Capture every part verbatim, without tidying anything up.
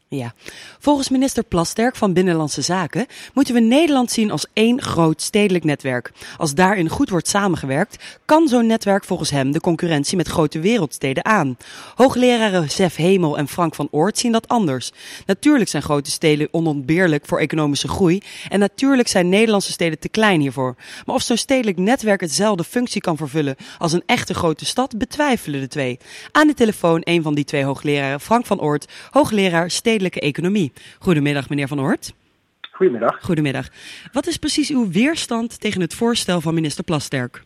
Ja, volgens minister Plasterk van Binnenlandse Zaken moeten we Nederland zien als één groot stedelijk netwerk. Als daarin goed wordt samengewerkt, kan zo'n netwerk volgens hem de concurrentie met grote wereldsteden aan. Hoogleraren Sef Hemel en Frank van Oort zien dat anders. Natuurlijk zijn grote steden onontbeerlijk voor economische groei en natuurlijk zijn Nederlandse steden te klein hiervoor. Maar of zo'n stedelijk netwerk hetzelfde functie kan vervullen als een echte grote stad, betwijfelen de twee. Aan de telefoon een van die twee hoogleraren, Frank van Oort, hoogleraar stedelijke economie. Goedemiddag, meneer Van Oort. Goedemiddag. Goedemiddag. Wat is precies uw weerstand tegen het voorstel van minister Plasterk?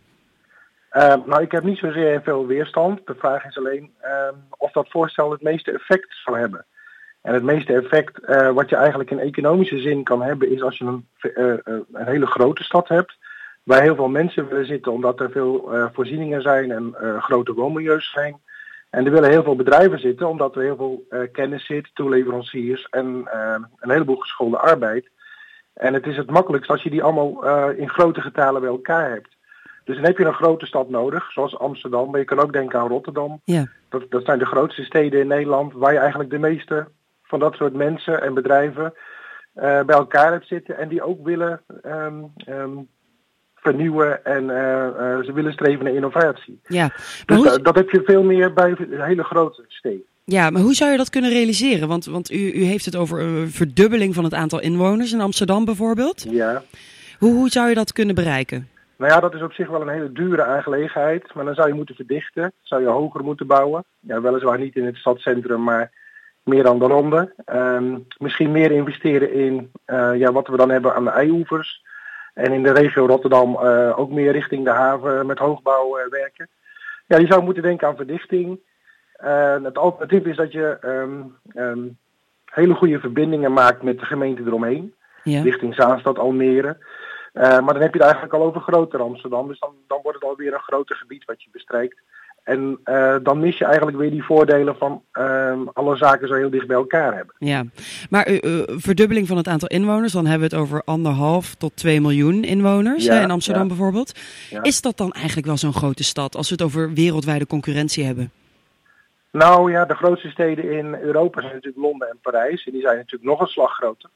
Uh, nou, ik heb niet zozeer veel weerstand. De vraag is alleen uh, of dat voorstel het meeste effect zal hebben. En het meeste effect uh, wat je eigenlijk in economische zin kan hebben is als je een, uh, uh, een hele grote stad hebt, waar heel veel mensen willen zitten omdat er veel uh, voorzieningen zijn en uh, grote woonmilieus zijn. En er willen heel veel bedrijven zitten, omdat er heel veel uh, kennis zit, toeleveranciers en uh, een heleboel geschoolde arbeid. En het is het makkelijkst als je die allemaal uh, in grote getalen bij elkaar hebt. Dus dan heb je een grote stad nodig, zoals Amsterdam, maar je kan ook denken aan Rotterdam. Ja. Dat, dat zijn de grootste steden in Nederland, waar je eigenlijk de meeste van dat soort mensen en bedrijven uh, bij elkaar hebt zitten. En die ook willen um, um, vernieuwen en uh, uh, ze willen streven naar innovatie. Ja, dus hoe... dat, dat heb je veel meer bij hele grote steden. Ja, maar hoe zou je dat kunnen realiseren? Want, want u, u heeft het over een verdubbeling van het aantal inwoners in Amsterdam bijvoorbeeld. Ja. Hoe, hoe zou je dat kunnen bereiken? Nou ja, dat is op zich wel een hele dure aangelegenheid. Maar dan zou je moeten verdichten. Zou je hoger moeten bouwen. Ja, weliswaar niet in het stadscentrum, maar meer aan de ronde. Um, misschien meer investeren in uh, ja, wat we dan hebben aan de IJoevers. En in de regio Rotterdam uh, ook meer richting de haven met hoogbouw uh, werken. Ja, je zou moeten denken aan verdichting. Uh, het alternatief is dat je um, um, hele goede verbindingen maakt met de gemeente eromheen. Ja. Richting Zaanstad, Almere. Uh, maar dan heb je het eigenlijk al over groter Amsterdam. Dus dan, dan wordt het alweer een groter gebied wat je bestrijkt. En uh, dan mis je eigenlijk weer die voordelen van uh, alle zaken zo heel dicht bij elkaar hebben. Ja, maar uh, uh, verdubbeling van het aantal inwoners, dan hebben we het over anderhalf tot twee miljoen inwoners ja, hè, in Amsterdam ja. bijvoorbeeld. Ja. Is dat dan eigenlijk wel zo'n grote stad als we het over wereldwijde concurrentie hebben? Nou ja, de grootste steden in Europa zijn natuurlijk Londen en Parijs. En die zijn natuurlijk nog een slag groter.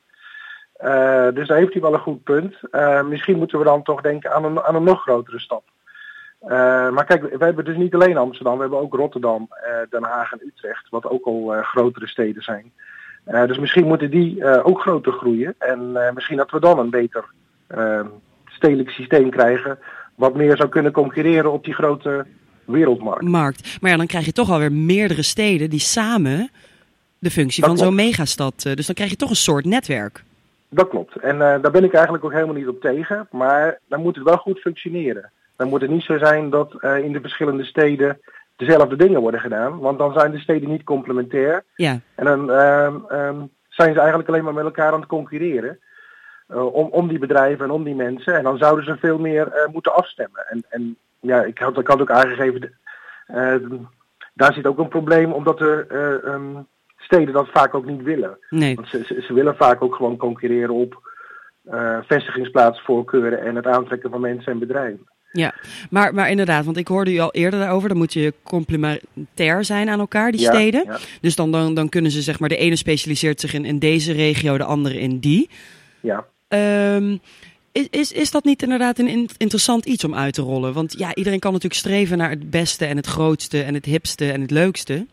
Uh, dus daar heeft hij wel een goed punt. Uh, misschien moeten we dan toch denken aan een, aan een nog grotere stad. Uh, maar kijk, we hebben dus niet alleen Amsterdam, we hebben ook Rotterdam, uh, Den Haag en Utrecht, wat ook al uh, grotere steden zijn. Uh, dus misschien moeten die uh, ook groter groeien. En uh, misschien dat we dan een beter uh, stedelijk systeem krijgen, wat meer zou kunnen concurreren op die grote wereldmarkt. Markt. Maar ja, dan krijg je toch alweer meerdere steden die samen de functie dat van klopt. zo'n megastad. Uh, dus dan krijg je toch een soort netwerk. Dat klopt. En uh, daar ben ik eigenlijk ook helemaal niet op tegen. Maar dan moet het wel goed functioneren. Dan moet het niet zo zijn dat uh, in de verschillende steden dezelfde dingen worden gedaan. Want dan zijn de steden niet complementair. Ja. En dan uh, um, zijn ze eigenlijk alleen maar met elkaar aan het concurreren. Uh, om, om die bedrijven en om die mensen. En dan zouden ze veel meer uh, moeten afstemmen. En, en ja, ik had, ik had ook aangegeven, uh, daar zit ook een probleem omdat er uh, um, steden dat vaak ook niet willen. Nee. Want ze, ze, ze willen vaak ook gewoon concurreren op uh, vestigingsplaatsvoorkeuren en het aantrekken van mensen en bedrijven. Ja, maar, maar inderdaad, want ik hoorde u al eerder daarover, dan moet je complementair zijn aan elkaar, die ja, steden. Ja. Dus dan, dan, dan kunnen ze, zeg maar, de ene specialiseert zich in, in deze regio, de andere in die. Ja. Um, is, is, is dat niet inderdaad een in, interessant iets om uit te rollen? Want ja, iedereen kan natuurlijk streven naar het beste en het grootste en het hipste en het leukste.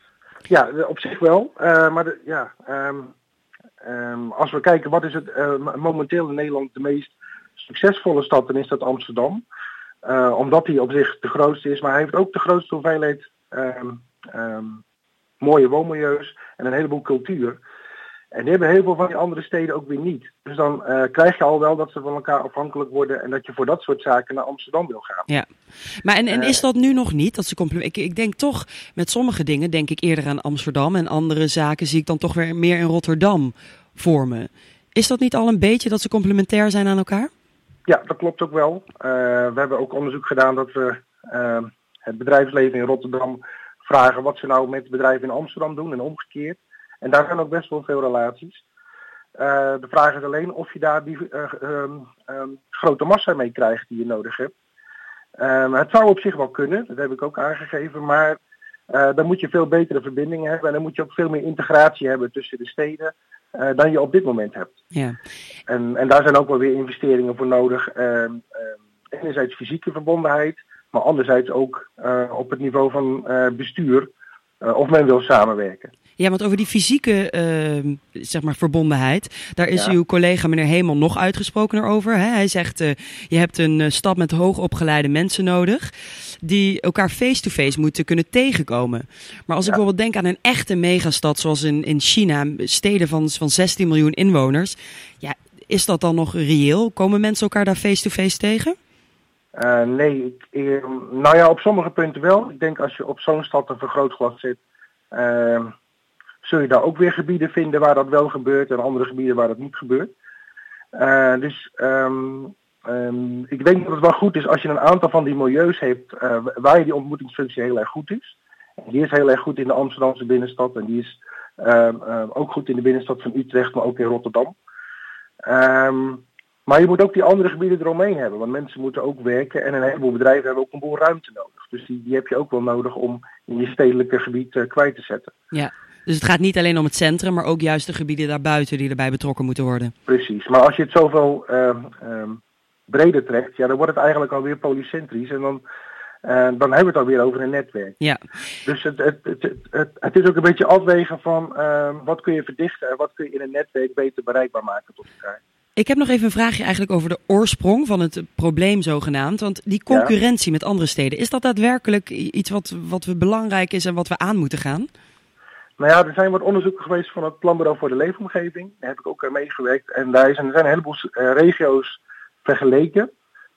Ja, op zich wel. Uh, maar de, ja, um, um, als we kijken wat is het uh, momenteel in Nederland de meest succesvolle stad, dan is dat Amsterdam. Uh, omdat die op zich de grootste is, maar hij heeft ook de grootste hoeveelheid um, um, mooie woonmilieus en een heleboel cultuur. En die hebben heel veel van die andere steden ook weer niet. Dus dan uh, krijg je al wel dat ze van elkaar afhankelijk worden en dat je voor dat soort zaken naar Amsterdam wil gaan. Ja, maar en, en is dat nu nog niet? Dat ze compliment... ik, ik denk toch, met sommige dingen denk ik eerder aan Amsterdam en andere zaken zie ik dan toch weer meer in Rotterdam voor me. Is dat niet al een beetje dat ze complementair zijn aan elkaar? Ja, dat klopt ook wel. Uh, we hebben ook onderzoek gedaan dat we uh, het bedrijfsleven in Rotterdam vragen wat ze nou met bedrijven in Amsterdam doen en omgekeerd. En daar zijn ook best wel veel relaties. Uh, de vraag is alleen of je daar die uh, um, um, grote massa mee krijgt die je nodig hebt. Um, het zou op zich wel kunnen, dat heb ik ook aangegeven, maar Uh, dan moet je veel betere verbindingen hebben en dan moet je ook veel meer integratie hebben tussen de steden uh, dan je op dit moment hebt. Ja. En, en daar zijn ook wel weer investeringen voor nodig. Uh, uh, enerzijds fysieke verbondenheid, maar anderzijds ook uh, op het niveau van uh, bestuur uh, of men wil samenwerken. Ja, want over die fysieke uh, zeg maar verbondenheid, daar is ja. uw collega meneer Hemel nog uitgesprokener over. Hè? Hij zegt, uh, je hebt een uh, stad met hoogopgeleide mensen nodig die elkaar face-to-face moeten kunnen tegenkomen. Maar als ik ja. bijvoorbeeld denk aan een echte megastad zoals in, in China, steden van, van zestien miljoen inwoners, ja, is dat dan nog reëel? Komen mensen elkaar daar face-to-face tegen? Uh, nee, ik, ik, nou ja, op sommige punten wel. Ik denk als je op zo'n stad een vergrootglas zit, uh, zul je daar ook weer gebieden vinden waar dat wel gebeurt en andere gebieden waar dat niet gebeurt. Uh, dus um, um, ik denk dat het wel goed is als je een aantal van die milieus hebt uh, waar je die ontmoetingsfunctie heel erg goed is. En die is heel erg goed in de Amsterdamse binnenstad en die is uh, uh, ook goed in de binnenstad van Utrecht, maar ook in Rotterdam. Um, maar je moet ook die andere gebieden eromheen hebben, want mensen moeten ook werken en een heleboel bedrijven hebben ook een boel ruimte nodig. Dus die, die heb je ook wel nodig om in je stedelijke gebied uh, kwijt te zetten. Ja. Dus het gaat niet alleen om het centrum, maar ook juist de gebieden daarbuiten die erbij betrokken moeten worden. Precies, maar als je het zoveel uh, uh, breder trekt, ja, dan wordt het eigenlijk alweer polycentrisch en dan, uh, dan hebben we het alweer over een netwerk. Ja. Dus het, het, het, het, het, het is ook een beetje afwegen van uh, wat kun je verdichten en wat kun je in een netwerk beter bereikbaar maken tot elkaar. Ik heb nog even een vraagje eigenlijk over de oorsprong van het probleem zogenaamd. Want die concurrentie ja. met andere steden, is dat daadwerkelijk iets wat, wat we belangrijk is en wat we aan moeten gaan? Nou ja, er zijn wat onderzoeken geweest van het Planbureau voor de Leefomgeving. Daar heb ik ook aan meegewerkt. En daar zijn, er zijn een heleboel uh, regio's vergeleken.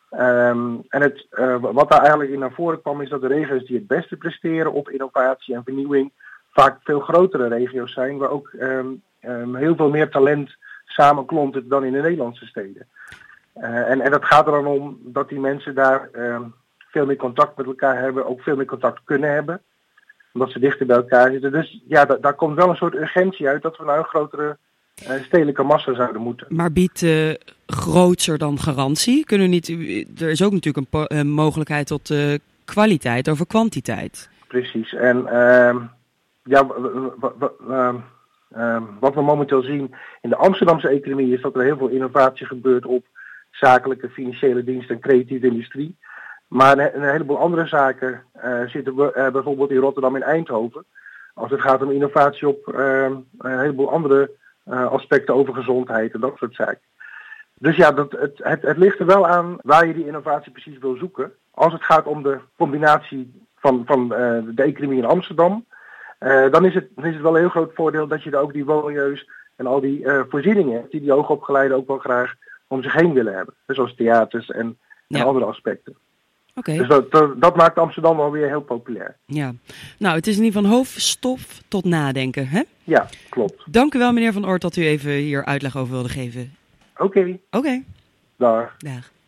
Um, en het, uh, wat daar eigenlijk in naar voren kwam is dat de regio's die het beste presteren op innovatie en vernieuwing vaak veel grotere regio's zijn. Waar ook um, um, heel veel meer talent samenklontert dan in de Nederlandse steden. Uh, en, en dat gaat er dan om dat die mensen daar um, veel meer contact met elkaar hebben. Ook veel meer contact kunnen hebben. Omdat ze dichter bij elkaar zitten. Dus ja, da- daar komt wel een soort urgentie uit dat we naar een grotere uh, stedelijke massa zouden moeten. Maar biedt uh, grootser dan garantie? Kunnen we niet, er is ook natuurlijk een, po- een mogelijkheid tot uh, kwaliteit over kwantiteit. Precies. En uh, ja, w- w- w- uh, uh, wat we momenteel zien in de Amsterdamse economie is dat er heel veel innovatie gebeurt op zakelijke, financiële diensten en creatieve industrie. Maar een, een heleboel andere zaken uh, zitten we uh, bijvoorbeeld in Rotterdam en Eindhoven. Als het gaat om innovatie op uh, een heleboel andere uh, aspecten over gezondheid en dat soort zaken. Dus ja, dat, het, het, het ligt er wel aan waar je die innovatie precies wil zoeken. Als het gaat om de combinatie van, van uh, de economie in Amsterdam, uh, dan, is het, dan is het wel een heel groot voordeel dat je daar ook die woningneus en al die uh, voorzieningen hebt die die hoogopgeleiden ook wel graag om zich heen willen hebben. Zoals theaters en, en ja. andere aspecten. Okay. Dus dat, dat, dat maakt Amsterdam wel weer heel populair. Ja, nou het is in ieder geval hoofdstof tot nadenken, hè? Ja, klopt. Dank u wel meneer Van Oort dat u even hier uitleg over wilde geven. Oké. Oké. Dag. Dag.